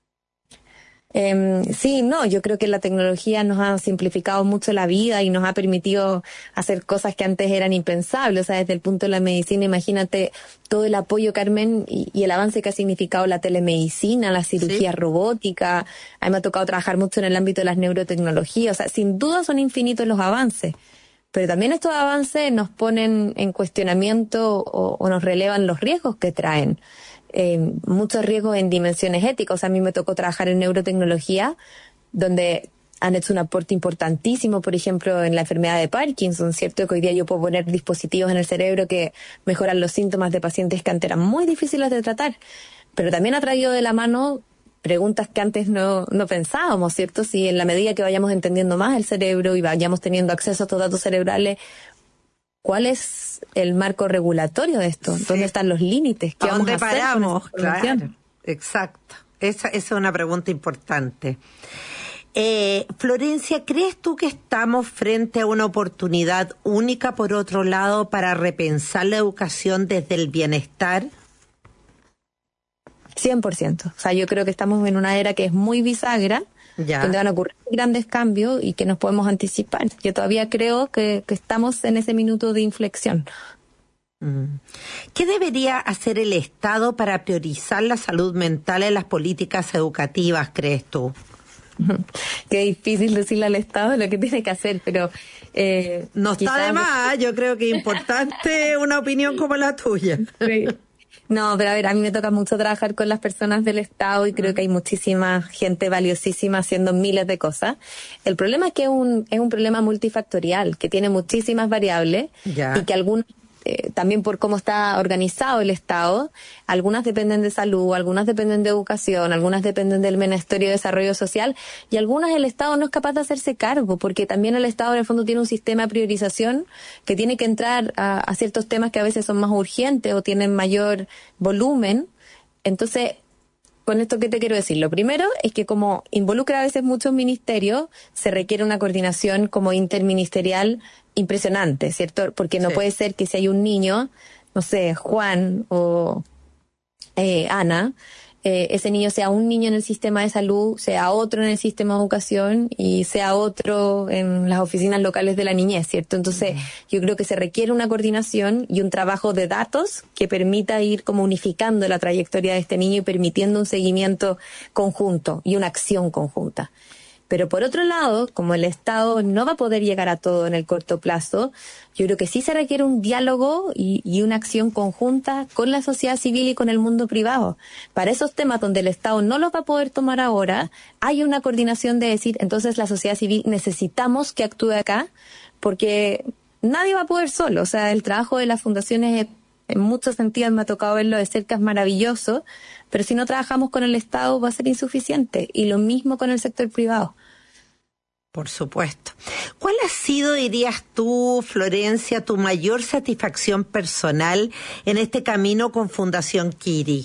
Sí, no, yo creo que la tecnología nos ha simplificado mucho la vida y nos ha permitido hacer cosas que antes eran impensables. O sea, desde el punto de la medicina, imagínate todo el apoyo, Carmen, y el avance que ha significado la telemedicina, la cirugía robótica. A mí me ha tocado trabajar mucho en el ámbito de las neurotecnologías. O sea, sin duda son infinitos los avances. Pero también estos avances nos ponen en cuestionamiento o nos relevan los riesgos que traen. Muchos riesgos en dimensiones éticas. A mí me tocó trabajar en neurotecnología, donde han hecho un aporte importantísimo, por ejemplo, en la enfermedad de Parkinson, ¿cierto? Que hoy día yo puedo poner dispositivos en el cerebro que mejoran los síntomas de pacientes que antes eran muy difíciles de tratar. Pero también ha traído de la mano preguntas que antes no pensábamos, ¿cierto? Si en la medida que vayamos entendiendo más el cerebro y vayamos teniendo acceso a estos datos cerebrales, ¿cuál es el marco regulatorio de esto? Sí. ¿Dónde están los límites? ¿Qué vamos a hacer? ¿Dónde paramos? Claro, exacto. Esa es una pregunta importante. Florencia, ¿crees tú que estamos frente a una oportunidad única, por otro lado, para repensar la educación desde el bienestar? 100%. O sea, yo creo que estamos en una era que es muy bisagra, donde van a ocurrir grandes cambios y que nos podemos anticipar. Yo todavía creo que estamos en ese minuto de inflexión. ¿Qué debería hacer el Estado para priorizar la salud mental en las políticas educativas, crees tú? Qué difícil decirle al Estado lo que tiene que hacer, pero... no está de más, yo creo que es importante una opinión como la tuya. Sí. No, pero a ver, a mí me toca mucho trabajar con las personas del Estado y creo que hay muchísima gente valiosísima haciendo miles de cosas. El problema es que es un problema multifactorial, que tiene muchísimas variables y que algunos también por cómo está organizado el Estado. Algunas dependen de salud, algunas dependen de educación, algunas dependen del Ministerio de Desarrollo Social, y algunas el Estado no es capaz de hacerse cargo, porque también el Estado en el fondo tiene un sistema de priorización que tiene que entrar a ciertos temas que a veces son más urgentes o tienen mayor volumen. Entonces, con esto, ¿qué te quiero decir? Lo primero es que como involucra a veces muchos ministerios, se requiere una coordinación como interministerial impresionante, ¿cierto? Porque no puede ser que si hay un niño, no sé, Juan o Ana, ese niño sea un niño en el sistema de salud, sea otro en el sistema de educación y sea otro en las oficinas locales de la niñez, ¿cierto? Entonces, yo creo que se requiere una coordinación y un trabajo de datos que permita ir como unificando la trayectoria de este niño y permitiendo un seguimiento conjunto y una acción conjunta. Pero por otro lado, como el Estado no va a poder llegar a todo en el corto plazo, yo creo que sí se requiere un diálogo y una acción conjunta con la sociedad civil y con el mundo privado. Para esos temas donde el Estado no los va a poder tomar ahora, hay una coordinación de decir, entonces la sociedad civil necesitamos que actúe acá, porque nadie va a poder solo. O sea, el trabajo de las fundaciones en muchos sentidos me ha tocado verlo de cerca, es maravilloso, pero si no trabajamos con el Estado va a ser insuficiente, y lo mismo con el sector privado. Por supuesto. ¿Cuál ha sido, dirías tú, Florencia, tu mayor satisfacción personal en este camino con Fundación Kiri?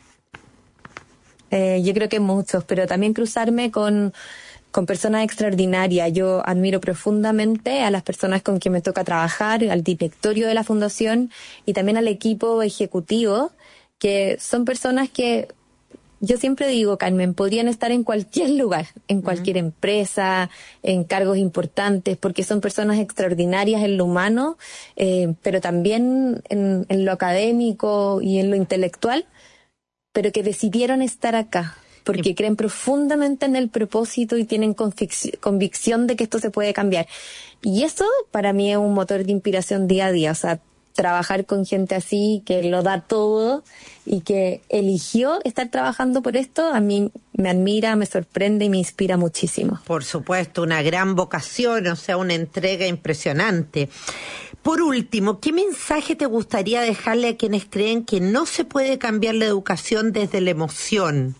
Yo creo que muchos, pero también cruzarme con personas extraordinarias. Yo admiro profundamente a las personas con quien me toca trabajar, al directorio de la fundación y también al equipo ejecutivo, que son personas que, yo siempre digo, Carmen, podrían estar en cualquier lugar, en cualquier empresa, en cargos importantes, porque son personas extraordinarias en lo humano, pero también en lo académico y en lo intelectual, pero que decidieron estar acá, porque creen profundamente en el propósito y tienen convicción de que esto se puede cambiar. Y eso para mí es un motor de inspiración día a día. O sea, trabajar con gente así, que lo da todo y que eligió estar trabajando por esto, a mí me admira, me sorprende y me inspira muchísimo. Por supuesto, una gran vocación, o sea, una entrega impresionante. Por último, ¿qué mensaje te gustaría dejarle a quienes creen que no se puede cambiar la educación desde la emoción?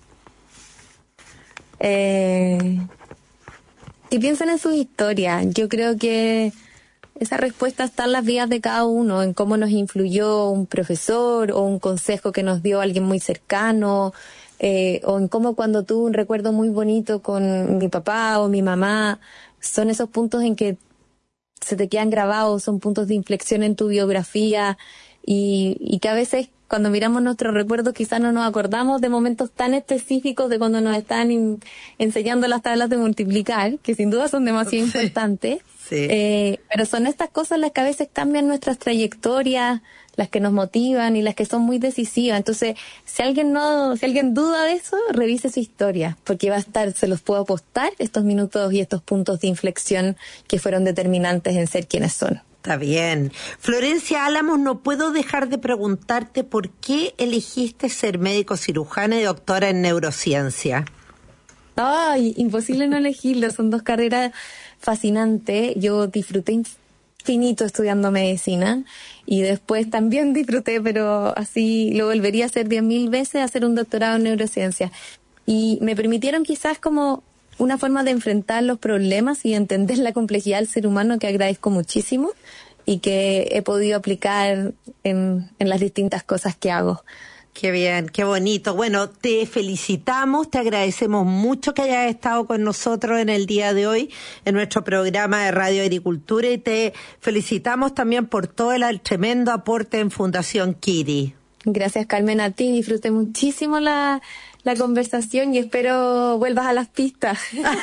Que piensen en sus historias. Yo creo que esa respuesta está en las vidas de cada uno, en cómo nos influyó un profesor o un consejo que nos dio alguien muy cercano, o en cómo cuando tuve un recuerdo muy bonito con mi papá o mi mamá. Son esos puntos en que se te quedan grabados, son puntos de inflexión en tu biografía y que a veces cuando miramos nuestros recuerdos quizás no nos acordamos de momentos tan específicos de cuando nos están enseñando las tablas de multiplicar, que sin duda son demasiado importantes. Sí. Pero son estas cosas las que a veces cambian nuestras trayectorias, las que nos motivan y las que son muy decisivas. Entonces, si alguien duda de eso, revise su historia, porque va a estar, se los puedo apostar, estos minutos y estos puntos de inflexión que fueron determinantes en ser quienes son. Está bien. Florencia Álamos, no puedo dejar de preguntarte por qué elegiste ser médico cirujana y doctora en neurociencia. Ay, imposible no elegirlo, son dos carreras fascinantes. Yo disfruté infinito estudiando medicina y después también disfruté, pero así lo volvería a hacer 10.000 veces, hacer un doctorado en neurociencia. Y me permitieron quizás como una forma de enfrentar los problemas y entender la complejidad del ser humano que agradezco muchísimo y que he podido aplicar en las distintas cosas que hago. Qué bien, qué bonito. Bueno, te felicitamos, te agradecemos mucho que hayas estado con nosotros en el día de hoy en nuestro programa de Radio Agricultura y te felicitamos también por todo el tremendo aporte en Fundación Kiri. Gracias, Carmen, a ti. Disfruté muchísimo la conversación y espero vuelvas a las pistas.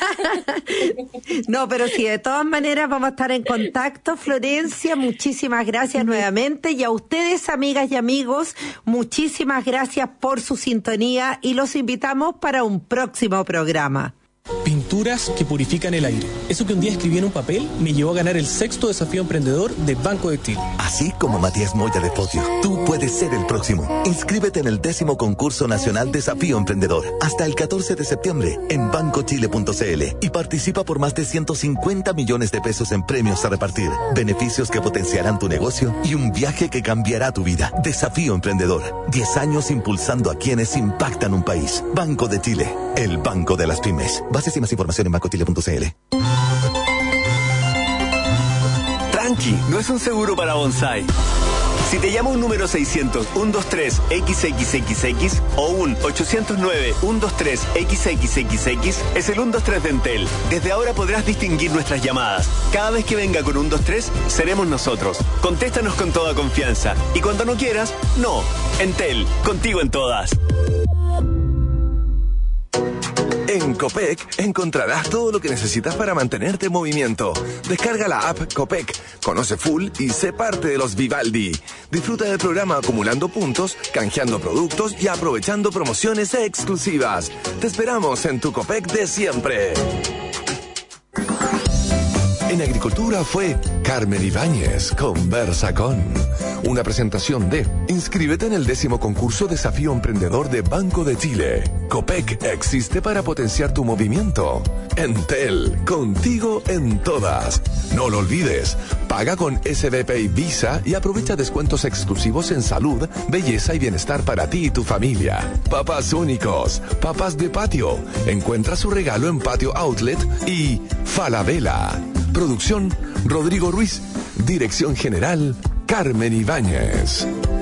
No, pero sí, de todas maneras vamos a estar en contacto. Florencia, muchísimas gracias nuevamente y a ustedes, amigas y amigos, muchísimas gracias por su sintonía y los invitamos para un próximo programa. pinturas que purifican el aire. Eso que un día escribí en un papel me llevó a ganar el 6º desafío emprendedor de Banco de Chile. Así como Matías Moya de Podio, tú puedes ser el próximo. Inscríbete en el 10º concurso nacional Desafío Emprendedor hasta el 14 de septiembre en bancochile.cl y participa por más de 150 millones de pesos en premios a repartir, beneficios que potenciarán tu negocio y un viaje que cambiará tu vida. Desafío Emprendedor. 10 años impulsando a quienes impactan un país. Banco de Chile, el banco de las pymes. Bases y más información en bancochile.cl. Tranqui, no es un seguro para bonsai. Si te llama un número 600-123-XXXX o un 809-123-XXXX, es el 123 de Entel. Desde ahora podrás distinguir nuestras llamadas. Cada vez que venga con 123, seremos nosotros. Contéstanos con toda confianza. Y cuando no quieras, no. Entel, contigo en todas. En Copec encontrarás todo lo que necesitas para mantenerte en movimiento. Descarga la app Copec, conoce full y sé parte de los Vivaldi. Disfruta del programa acumulando puntos, canjeando productos y aprovechando promociones exclusivas. Te esperamos en tu Copec de siempre. En Agricultura fue Carmen Ibáñez, Conversa con. Una presentación de inscríbete en el 10º concurso Desafío Emprendedor de Banco de Chile. Copec existe para potenciar tu movimiento. Entel, contigo en todas. No lo olvides, paga con SBP y Visa y aprovecha descuentos exclusivos en salud, belleza y bienestar para ti y tu familia. Papás únicos, papás de patio. Encuentra su regalo en Patio Outlet y Falabella. Producción, Rodrigo Ruiz. Dirección General, Carmen Ibáñez.